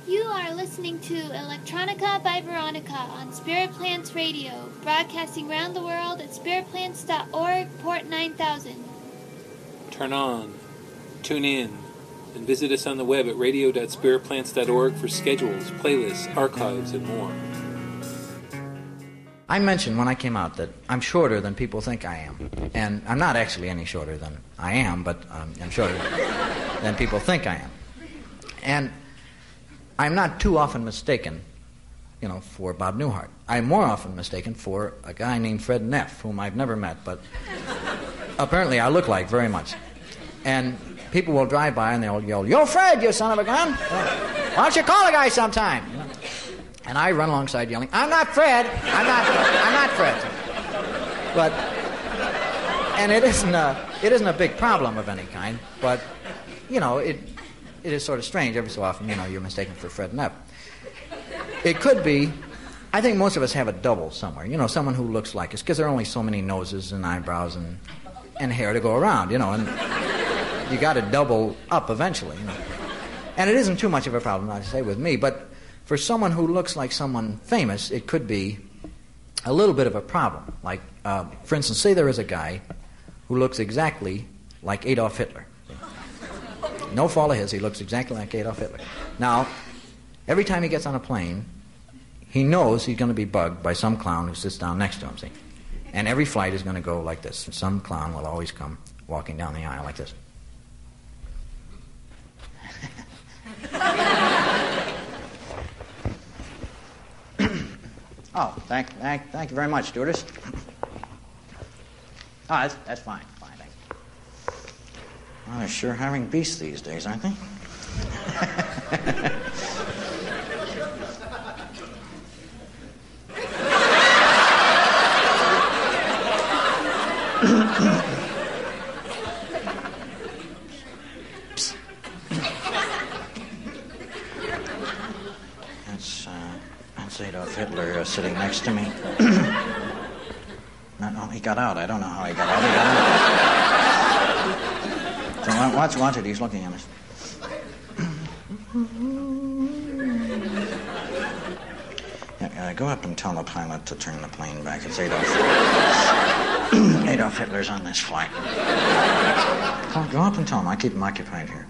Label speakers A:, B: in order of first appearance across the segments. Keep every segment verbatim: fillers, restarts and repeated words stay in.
A: You are listening to Electronica by Veronica on Spirit Plants Radio, broadcasting around the world at spirit plants dot org, port nine thousand.
B: Turn on, tune in, and visit us on the web at radio dot spirit plants dot org for schedules, playlists, archives, and more.
C: I mentioned when I came out that I'm shorter than people think I am. And I'm not actually any shorter than I am, but um, I'm shorter than people think I am. And I'm not too often mistaken, you know, for Bob Newhart. I'm more often mistaken for a guy named Fred Neff, whom I've never met, but apparently I look like very much. And people will drive by and they'll yell, "Yo, Fred, you son of a gun! Why don't you call a guy sometime?" You know? And I run alongside yelling, "I'm not Fred! I'm not, I'm not Fred!" But, and it isn't a, it isn't a big problem of any kind, but, you know, it, it is sort of strange every so often, you know, you're mistaken for Fred Neff. It could be, I think most of us have a double somewhere, you know, someone who looks like us, because there are only so many noses and eyebrows and, and hair to go around, you know, and you got to double up eventually, you know. And it isn't too much of a problem, I say, with me, but for someone who looks like someone famous, it could be a little bit of a problem. Like, uh, for instance, say there is a guy who looks exactly like Adolf Hitler. No fault of his, he looks exactly like Adolf Hitler. Now, every time he gets on a plane, he knows he's going to be bugged by some clown who sits down next to him, see? And every flight is going to go like this. Some clown will always come walking down the aisle like this. Oh, thank, thank, thank you very much, stewardess. Oh, that's, that's fine, fine, thank you. Well, they're sure hiring beasts these days, aren't they? That's, uh... Adolf Hitler uh, sitting next to me. no, no, he got out. I don't know how he got out. He got out. So watch, watch it. He's looking at us. yeah, uh, go up and tell the pilot to turn the plane back. It's Adolf. Adolf Hitler's on this flight. Go, go up and tell him. I keep him occupied here.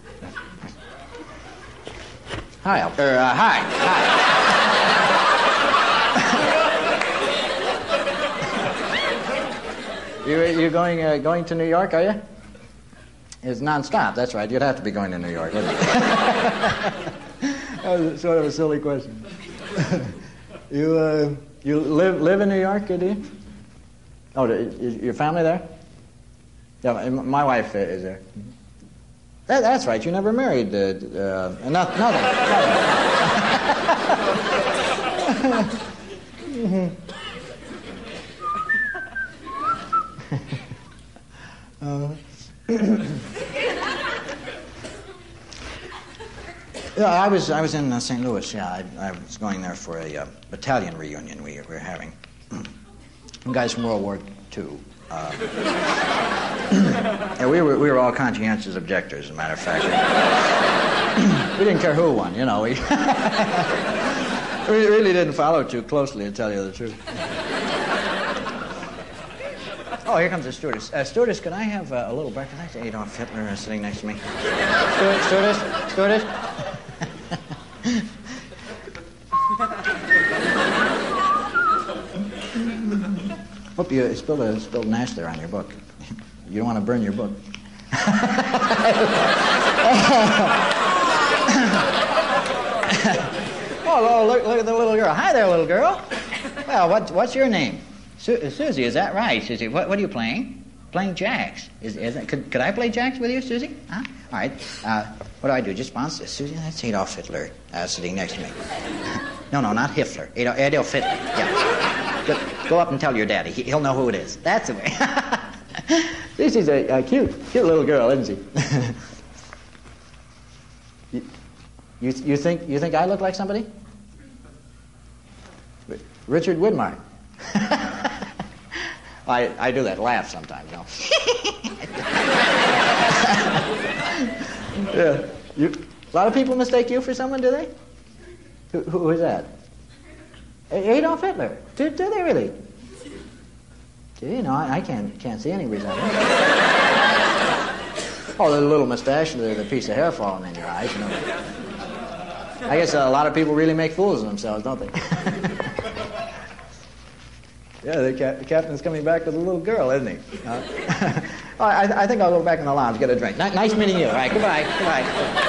C: Hi, Al- er, uh, hi, hi. You you going uh, going to New York, are you? It's nonstop. That's right. You'd have to be going to New York, wouldn't you? That was sort of a silly question. you uh, you live live in New York, do you? Oh, is your family there? Yeah, my wife is there. That, that's right. You never married. Uh, uh, nothing. Nothing. mm-hmm. Uh, yeah, I was I was in uh, Saint Louis. Yeah, I, I was going there for a uh, battalion reunion we, we were having. Some guys from World War Two. Uh, yeah, we were we were all conscientious objectors. As a matter of fact, we didn't care who won. You know, we we really didn't follow too closely, to tell you the truth. Oh, here comes the stewardess. Uh, stewardess, could I have uh, a little breakfast? That's Adolf Hitler uh, sitting next to me. Steward, stewardess, stewardess. Hope you spilled a spilled an ash there on your book. You don't want to burn your book. oh, look, look at the little girl. Hi there, little girl. Well, what, what's your name? Su- Susie, is that right, Susie? What, what are you playing? Playing jacks. Is, is that, could, could I play jacks with you, Susie? Huh? All right. Uh, what do I do? Just bounce this. Susie, that's Adolf Hitler uh, sitting next to me. no, no, not Hitler. Adolf, Adolf Hitler. Yeah. Go, go up and tell your daddy. He, he'll know who it is. That's the way. Susie's a, a cute, cute little girl, isn't she? you, you, you think you think I look like somebody? Richard Widmark. I, I do that laugh sometimes, you know. yeah. You, a lot of people mistake you for someone, do they? Who, who is that? Adolf Hitler. Do, do they really? Gee, no, I, I can't can't see any resemblance. Oh, the little mustache, the, the piece of hair falling in your eyes. You know. I guess a lot of people really make fools of themselves, don't they? Yeah, the, cap- the captain's coming back with a little girl, isn't he? Uh, oh, I, I think I'll go back in the lounge, get a drink. N- nice meeting you. All right, goodbye. Goodbye.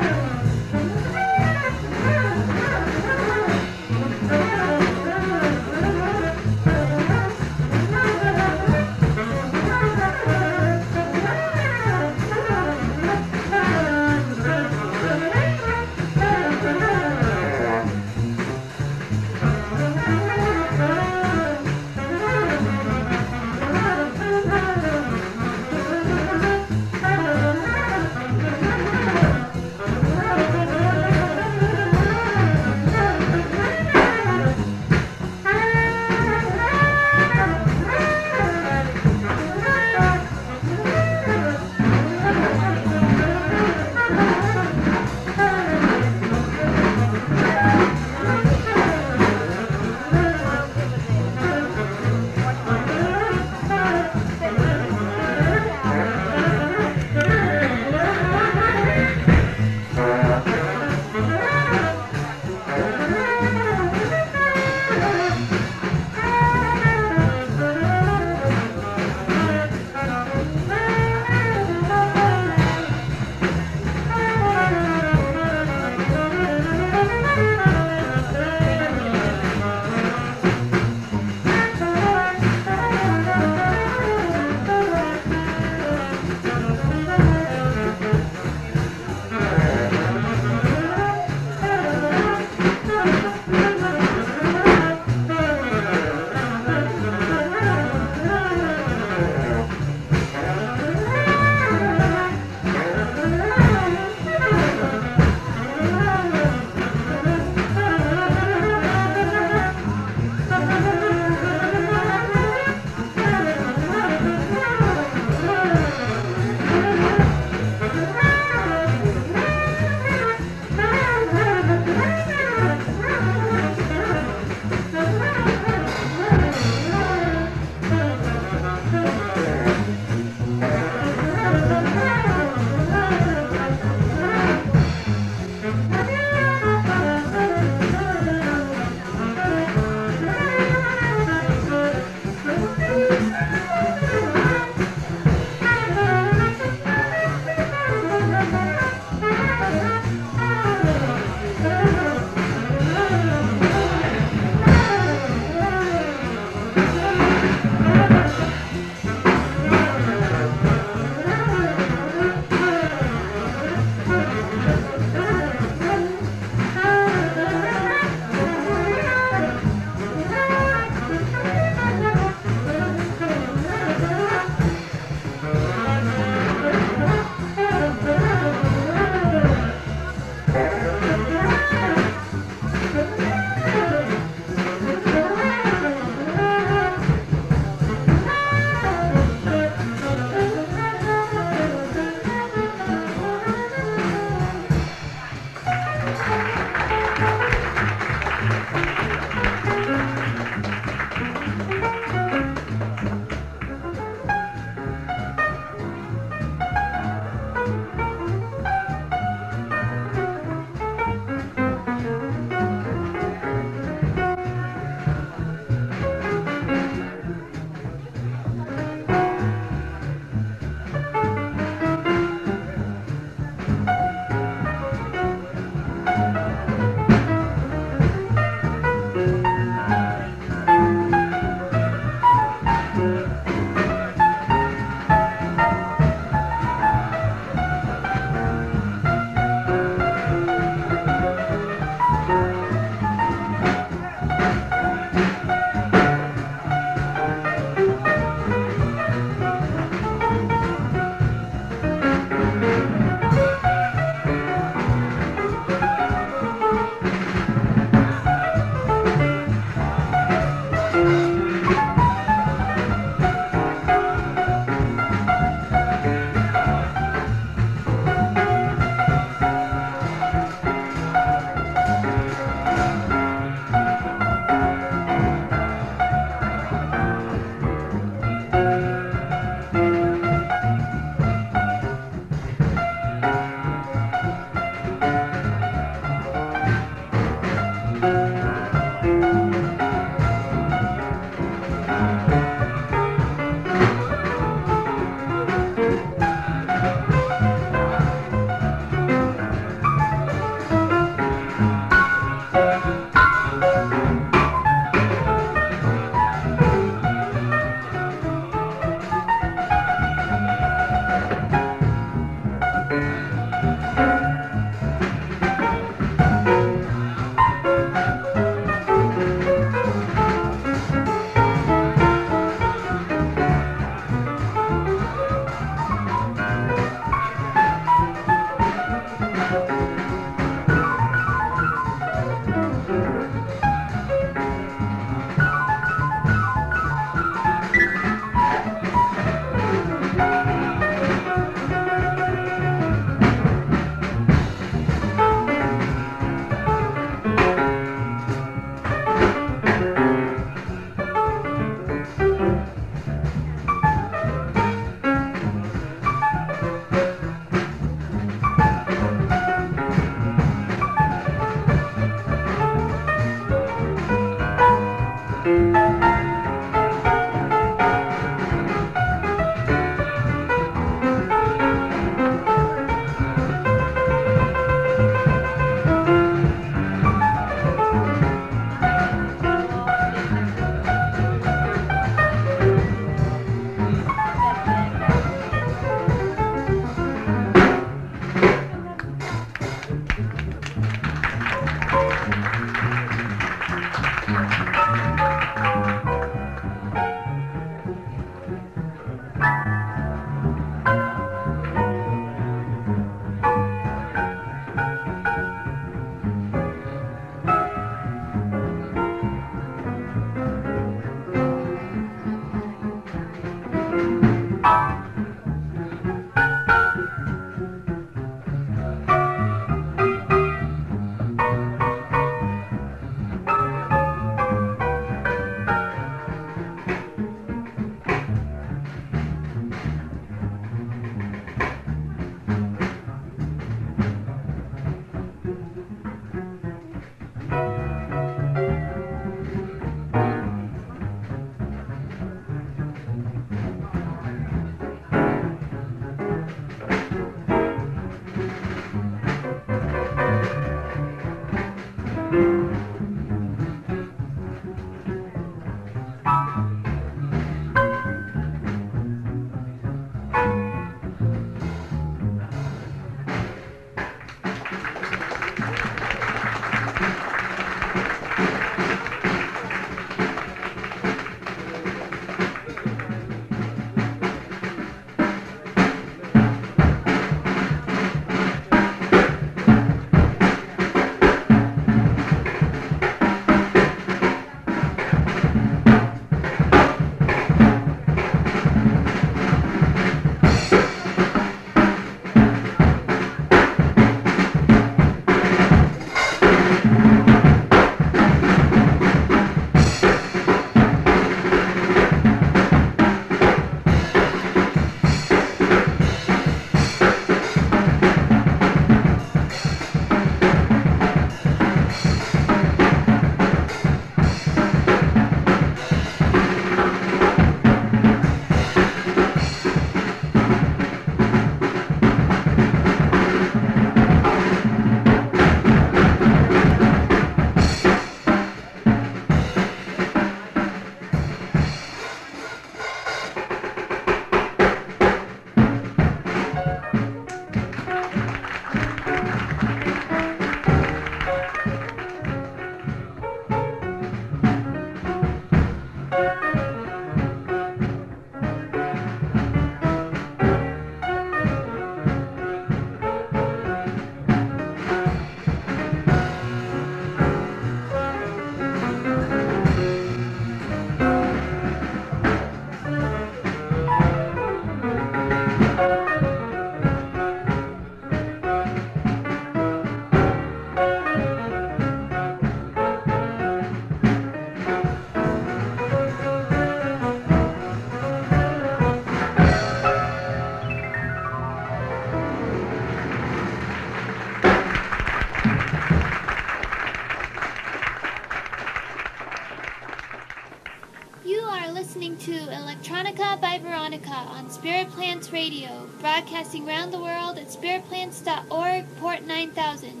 A: To Electronica by Veronica on Spirit Plants Radio, broadcasting around the world at spirit plants dot org, port nine thousand.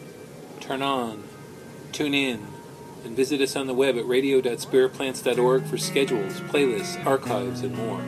B: Turn on, tune in, and visit us on the web at radio dot spirit plants dot org for schedules, playlists, archives, and more.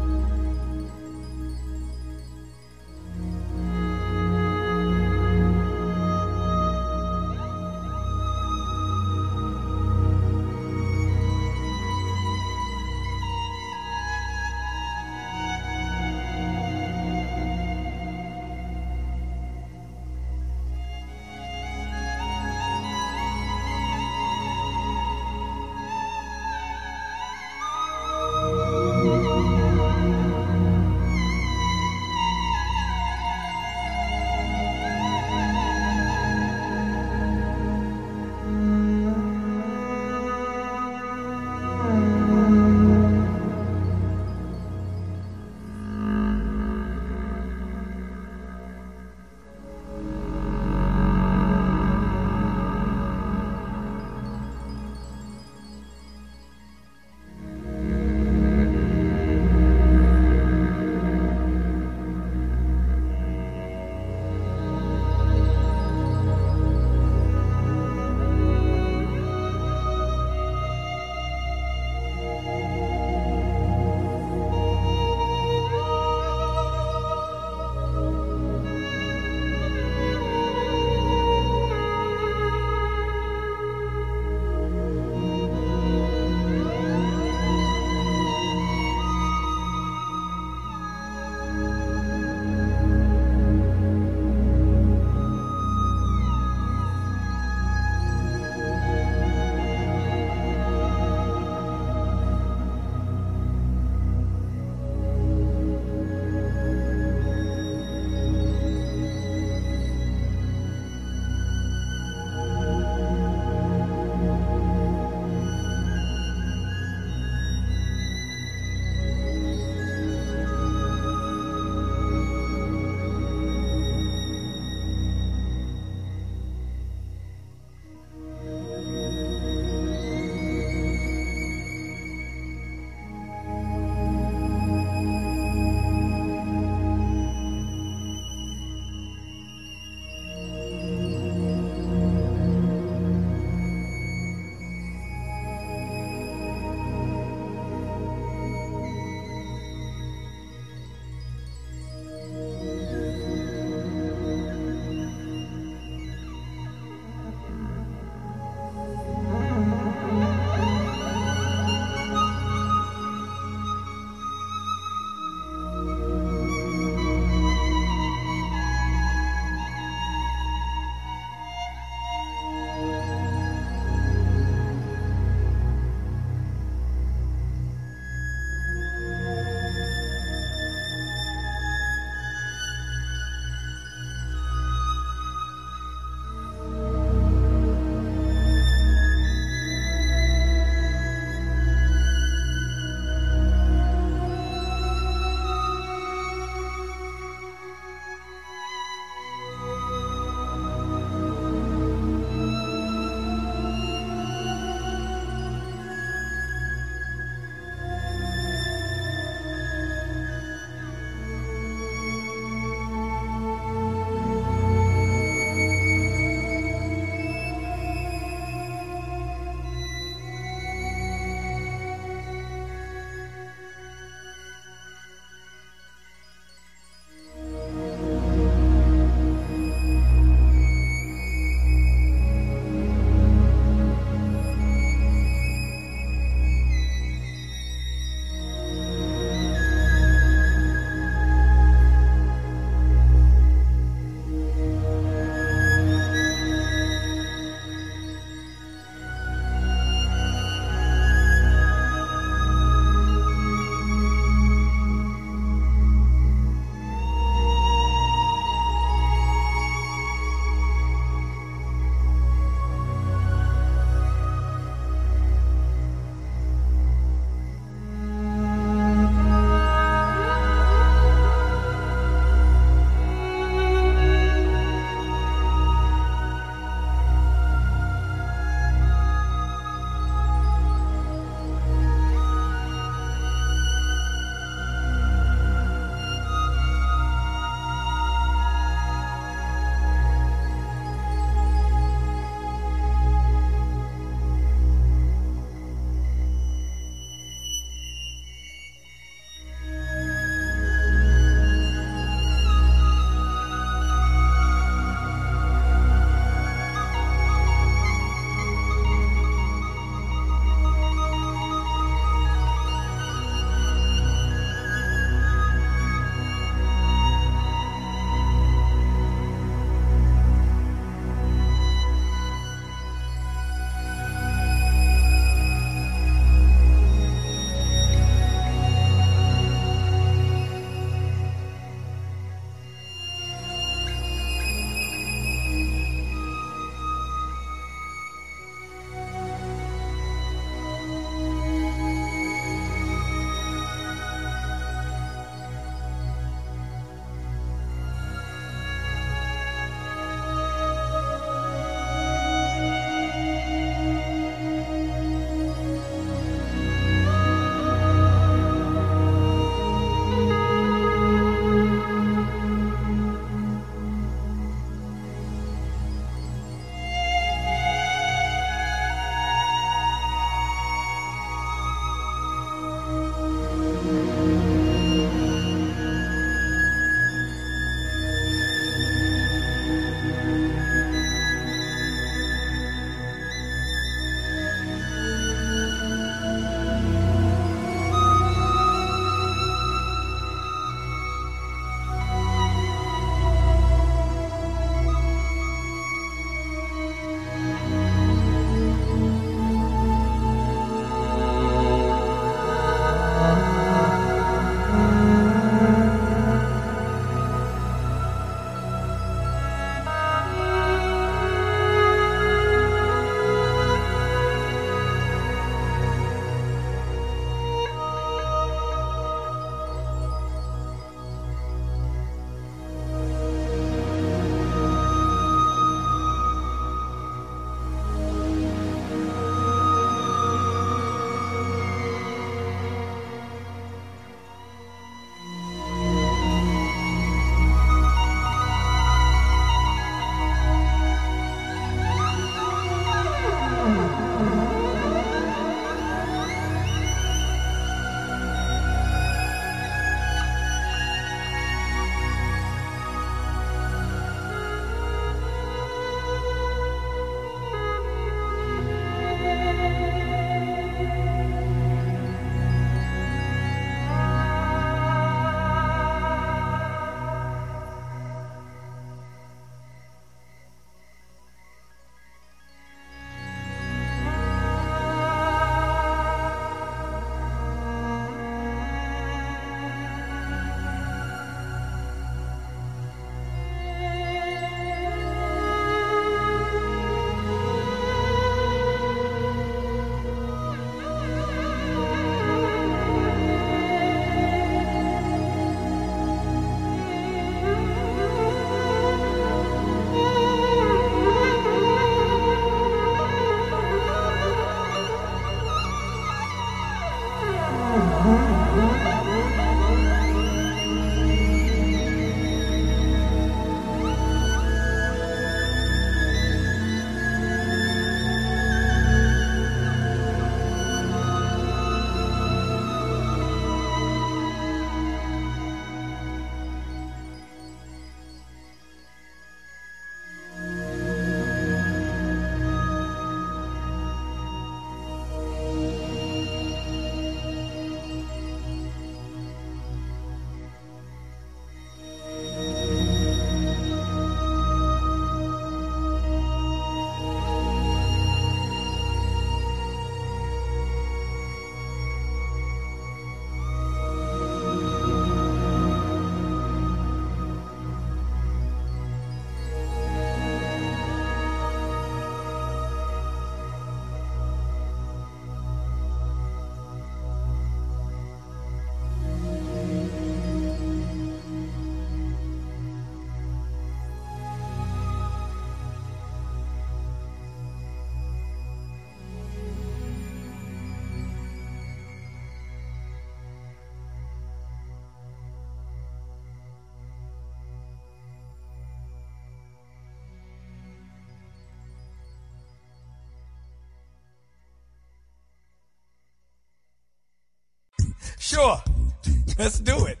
D: Sure, let's do it.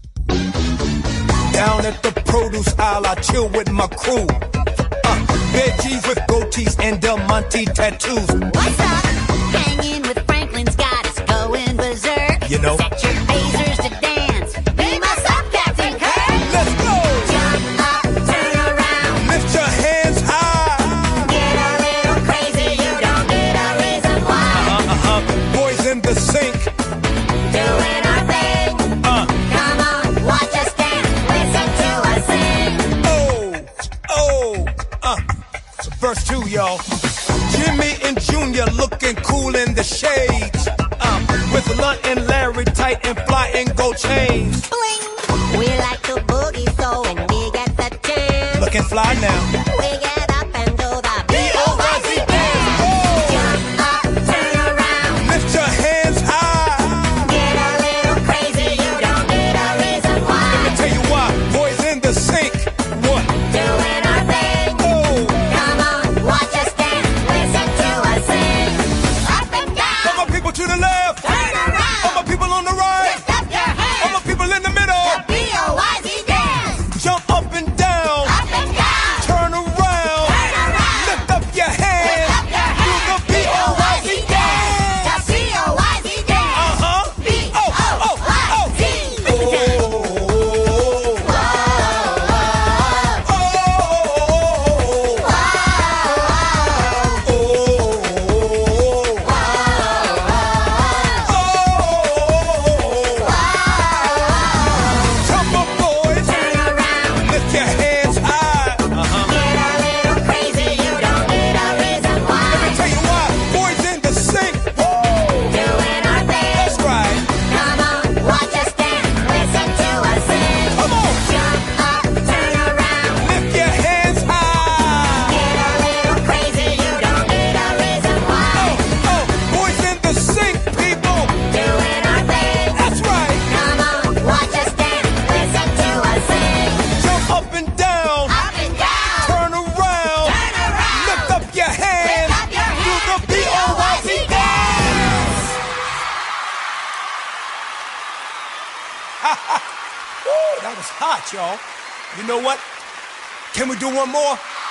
D: Down at the produce aisle, I chill with my crew. Uh, veggies with goatees and Del Monte tattoos.
E: What's up? Hanging with Franklin's got us going berserk.
D: You know.
E: Set your phasers to dance. Beam us up, Captain Kirk.
D: Let's go.
E: Jump up, turn around.
D: Lift your hands high.
E: Get a little crazy, you don't need a reason why.
D: Uh, uh-huh. Boys in the sink.
E: Doing our thing.
D: Uh.
E: Come on, watch us dance. Listen to us sing.
D: Oh, oh, uh. Verse two, y'all. Jimmy and Junior looking cool in the shades. Um, with Lunt and Larry tight and fly and gold chains.
E: Bling. We like to boogie, so when we get the chance,
D: Looking fly now.
E: we get up and do the B O Y Z dance.
D: Oh.
E: Jump up, turn around.
D: Lift your hands high.
E: Get a little crazy, you don't need a reason why.
D: Let me tell you why. Boys in the sink. What?
E: Doing our thing.
D: Oh.
E: Come on, watch us dance. Listen to us sing. Up and down.
D: All my people to the left.
E: Turn around.
D: All my people on the right.
E: Lift up your hands.
D: All my people in the middle.
E: The B O Y Z dance.
D: Jump up and down.
E: Up and down.
D: Turn around.
E: Turn around.
D: Lift up your hands.
E: Lift up your hands.
D: Do the B O Y Z dance.
E: The B O Y Z dance.
D: Uh-huh.
E: B O Y Z.
D: Come on, boys.
E: Turn around.
D: Lift your hands high.
E: Get a little crazy, you don't need a reason
D: Let me
E: why.
D: tell you why. Boys in the sink.
E: Doing our thing.
D: That's right.
E: Come on, watch us dance. Listen to us sing.
D: Come on.
E: Jump up, turn around.
D: Lift your hands high.
E: Get a little crazy, you don't need a reason why.
D: Oh, boys in the sink, people.
E: Doing our thing.
D: That's right.
E: Come on, watch us dance. Listen to us sing.
D: Jump up and down.
E: Up and down.
D: Turn around.
E: Turn around.
D: Lift up your hands.
E: Lift up your
D: Do
E: hands.
D: the B O Y Z dance. Woo, that was hot, y'all. You know what? Can we do one more?